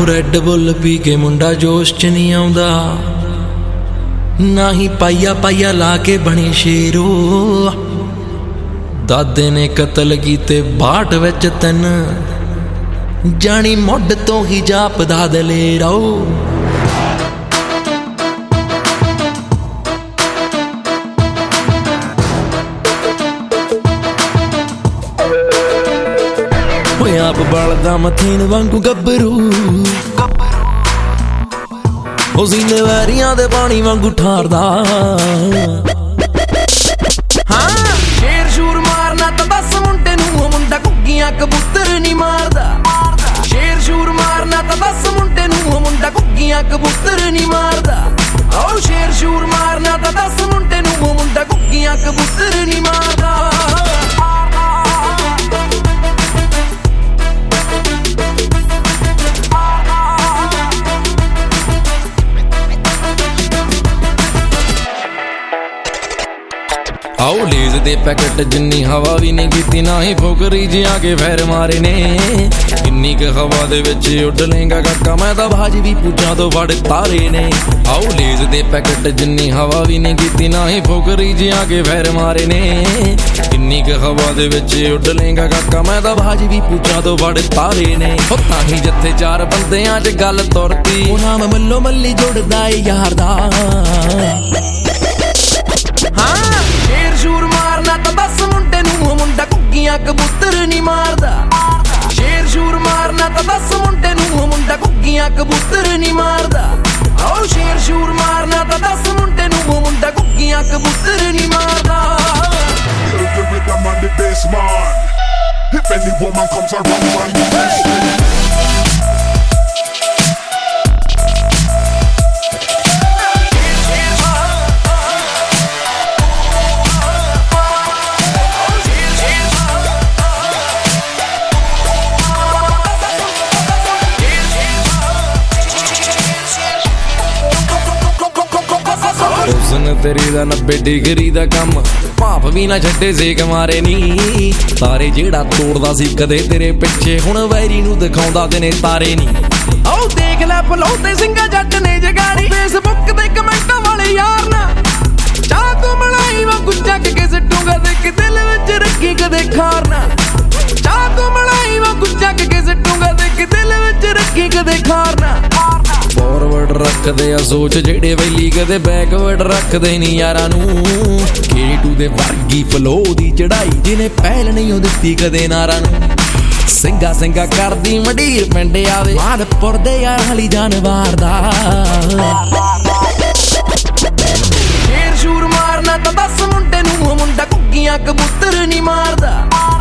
Red ਬੁੱਲ ਪੀ ਕੇ ਮੁੰਡਾ ਜੋਸ਼ ਚ ਨਹੀਂ ਆਉਂਦਾ, ਨਾ ਹੀ ਪਾਈਆ ਪਾਈਆ ਲਾ ਕੇ ਬਣੇ ਸ਼ੇਰੋ। ਦਾਦੇ ਨੇ ਕਤਲ ਕੀਤੇ 62 ਵਿੱਚ 3, ਜਾਣੀ ਮੁੱਢ ਤੋਂ ਹੀ ਜਾਪਦਾ ਦਲੇਰੋ। ਆਪ ਬਲਦਾ ਮਥੀਨ ਵਾਂਗੂ ਗੱਭਰੂ, ਉਹ ਸੀਨੇ ਵੈਰੀਆਂ ਦੇ ਪਾਣੀ ਵਾਂਗੂ ਠਾਰਦਾ। ਹਾਂ ਸ਼ੇਰ ਸ਼ੂਰ ਮਾਰਨਾ ਤਾਂ ਦੱਸ ਮੁੰਡੇ ਨੂੰ, ਉਹ ਮੁੰਡਾ ਘੁੱਗੀਆਂ ਕਬੂਤਰ ਨਹੀਂ ਮਾਰਦਾ। ਸ਼ੇਰ ਸ਼ੂਰ ਮਾਰਨਾ ਤਾਂ ਦੱਸ ਮੁੰਡੇ ਨੂੰ, ਉਹ ਮੁੰਡਾ ਘੁੱਗੀਆਂ ਕਬੂਤਰ ਨਹੀਂ ਮਾਰਦਾ। ਉਹ ਸ਼ੇਰ ਸ਼ੂਰ ਮਾਰਨਾ ਤਾਂ ਦੱਸ ਮੁੰਡੇ ਨੂੰ, ਉਹ ਮੁੰਡਾ ਘੁੱਗੀਆਂ ਕਬੂਤਰ ਨਹੀਂ ਮਾਰਦਾ। ਆਓ ਲੇਜ਼ ਦੇ ਪੈਕਟ ਜਿੰਨੀ ਹਵਾ ਵੀ ਨਹੀਂ ਕੀਤੀ, ਨਾ ਹੀ ਫੋਕਰੀ ਜਿਹਾ ਕੇ ਫੈਰ ਮਾਰੇ ਨੇ। ਕਿੰਨੀ ਕੁ ਹਵਾ ਦੇ ਵਿੱਚ ਉੱਡ ਲੇਗਾ ਕਾਕਾ, ਮੈਂ ਤਾਂ ਬਾਜ ਵੀ ਪੁੱਛਾਂ ਤੋਂ ਵੜ ਤਾਰੇ ਨੇ। ਆਓ ਲੇਜ਼ ਦੇ ਪੈਕਟ ਜਿੰਨੀ ਹਵਾ ਵੀ ਨਹੀਂ ਕੀਤੀ, ਨਾ ਹੀ ਫੋਕਰੀ ਜਿਹਾ ਕੇ ਫੈਰ ਮਾਰੇ ਨੇ। ਕਿੰਨੀ ਕੁ ਹਵਾ ਦੇ ਵਿੱਚ ਉੱਡ ਲੇਗਾ ਕਾਕਾ, ਮੈਂ ਤਾਂ ਬਾਜ ਵੀ ਪੁੱਛਾਂ ਤੋਂ ਵੜ ਤਾਰੇ ਨੇ। ਤਾਂ ਹੀ ਜਿੱਥੇ 4 ਬੰਦਿਆਂ 'ਚ ਗੱਲ ਤੁਰਦੀ, ਉਹ ਨਾਮ ਮੱਲੋ ਮੱਲੀ ਜੁੜਦਾ ਏ ਯਾਰ ਦਾ। ਹਾਂ ਸ਼ੇਰ ਸ਼ੂਰ ਮਾਰਨਾ ਤਾਂ ਦੱਸ ਮੁੰਡੇ ਨੂੰ, ਉਹ ਮੁੰਡਾ ਘੁੱਗੀਆਂ ਕਬੂਤਰ ਨਹੀਂ ਮਾਰਦਾ। ਸ਼ੇਰ ਸ਼ੂਰ ਮਾਰਨਾ ਤਾਂ ਦੱਸ ਮੁੰਡੇ ਨੂੰ, ਉਹ ਮੁੰਡਾ ਘੁੱਗੀਆਂ ਕਬੂਤਰ ਨਹੀਂ ਮਾਰਦਾ। ਆਓ ਸ਼ੇਰ ਸ਼ੂਰ ਮਾਰਨਾ ਤਾਂ ਦੱਸ ਮੁੰਡੇ ਨੂੰ, ਉਹ ਮੁੰਡਾ ਘੁੱਗੀਆਂ ਕਬੂਤਰ ਨਹੀਂ ਮਾਰਦਾ। ਤੇਰੀ ਦਾ 90 ਡਿਗਰੀ ਦਾ ਕੰਮ, ਭਾਫ ਵੀ ਨਾ ਛੱਡੇ ਸੇਕ ਮਾਰੇ ਨੀ। ਤਾਰੇ ਜਿਹੜਾ ਤੋੜਦਾ ਸੀ ਕਦੇ ਤੇਰੇ ਪਿੱਛੇ, ਹੁਣ ਵੈਰੀ ਨੂੰ ਦਿਖਾਉਂਦਾ ਤੇਨੇ ਤਾਰੇ ਨੀ। ਆਓ ਦੇਖ ਲੈ ਪਲੌਤੇ ਸਿੰਘਾ ਜੱਟ ਨੇ ਜਗਾੜੀ, ਫੇਸਬੁੱਕ ਤੇ ਕਮੈਂਟਾਂ ਵਾਲੇ ਯਾਰ ਨਾ। ਚਾਹ ਤੂੰ ਮਲਾਈ ਵਾਂਗੂ ਚੱਕ ਕੇ ਸਿੱਟੂਗਾ, ਦੇਖ ਦਿਲ ਵਿੱਚ ਰੱਖੀ ਕਦੇ ਖਾਰ ਨਾ। ਚਾਹ ਤੂੰ ਮਲਾਈ ਵਾਂਗੂ ਚੱਕ ਕੇ ਸਿੱਟੂਗਾ, ਦੇਖ ਦਿਲ ਵਿੱਚ ਰੱਖੀ ਕਦੇ ਖਾਰ ਨਾ। ਫੋਰਵਰਡ ਰੱਖਦੇ ਆ ਸੋਚ ਜਿਹੜੇ ਵੈਲੀ, ਕਦੇ ਬੈਕਵਰਡ ਰੱਖਦੇ ਨੀ ਯਾਰਾਂ ਨੂੰ। K2 ਦੇ ਵਰਗੀ ਫਲੋ ਦੀ ਚੜਾਈ, ਜਿਹਨੇ ਪਹਿਲ ਨਹੀਂ ਉਹ ਦਿੱਤੀ ਕਦੇ ਨਾਰਾਂ ਨੂੰ। ਸਿੰਘਾ ਸਿੰਘਾ ਕਰਦੀ ਮੰਡੀਰ ਪਿੰਡ ਆਵੇ, ਮਾਦਪੁਰ ਦੇ ਯਾਰ ਹਲੀ ਜਾਨਵਾਰ ਦਾ। ਸ਼ੇਰ ਸ਼ੂਰ ਮਾਰਨਾ ਤਾਂ ਦੱਸ ਮੁੰਡੇ ਨੂੰ, ਉਹ ਮੁੰਡਾ ਘੁੱਗੀਆਂ ਕਬੂਤਰ ਨਹੀਂ ਮਾਰਦਾ।